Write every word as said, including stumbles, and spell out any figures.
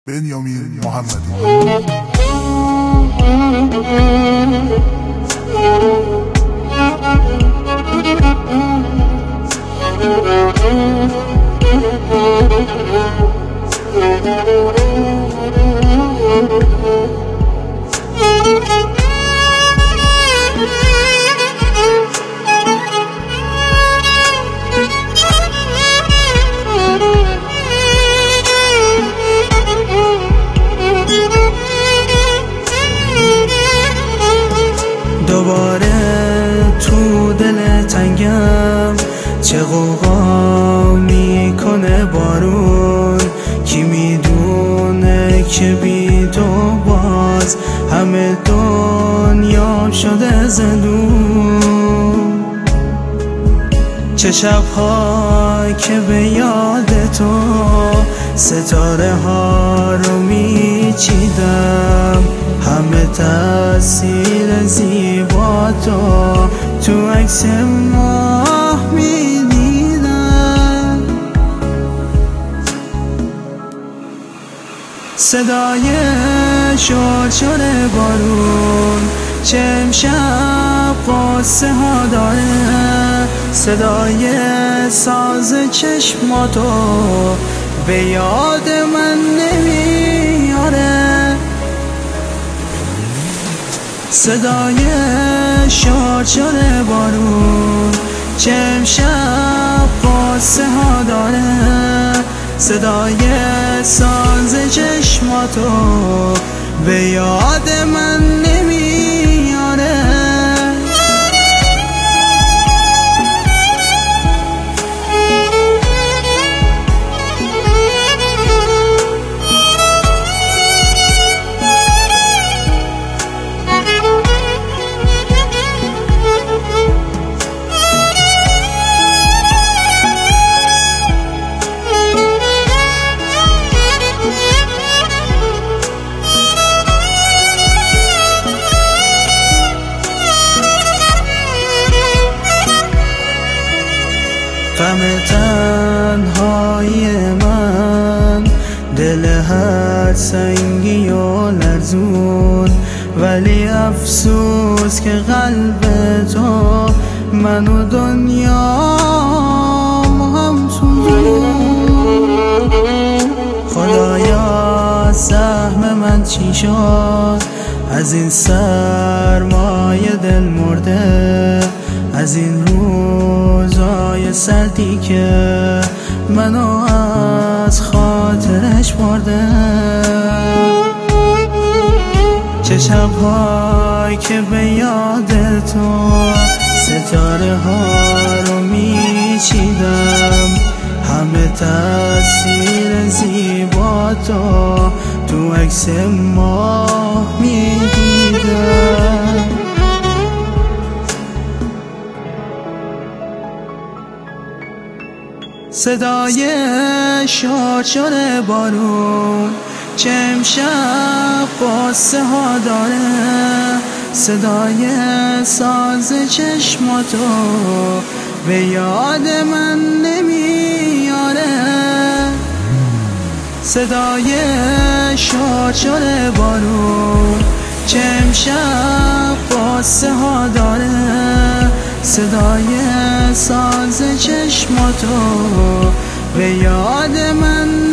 بنیامین محمدی. دوباره تو دل تنگم چه غوغا میکنه بارون، کی میدونه که بی تو باز همه دنیا شده زندون. چه شب‌ها که به یاد تو ستاره ها رو میچیدم، همه تأثیر زیبا تو تو عکس ماه میدیدم. صدای شرشر بارون چه امشب قصه ها داره، صدای ساز چشماتو به یاد من نمیاره. صدای شرشر بارون چه امشب قصه ها داره، صدای ساز چشماتو به یاد من نمیاره. غم تنهایی من دل هر سنگی و لرزون، ولی افسوس که قلب تو من و دنیا هم سوزون. خدایا سهم من چی شد از این سرمایه دل مرده، از این روزای سردی که منو از خاطرش برده. چه شب‌هایی که به یاد تو ستاره ها رو میچیدم، همه تأثیر زیبا تو تو عکس ماه میدیدم. صدای شرشر بارون چه امشب قصه ها داره، صدای ساز چشماتو به یاد من نمیاره. صدای شرشر بارون چه امشب قصه ها داره، صدای ساز چشماتو به یاد من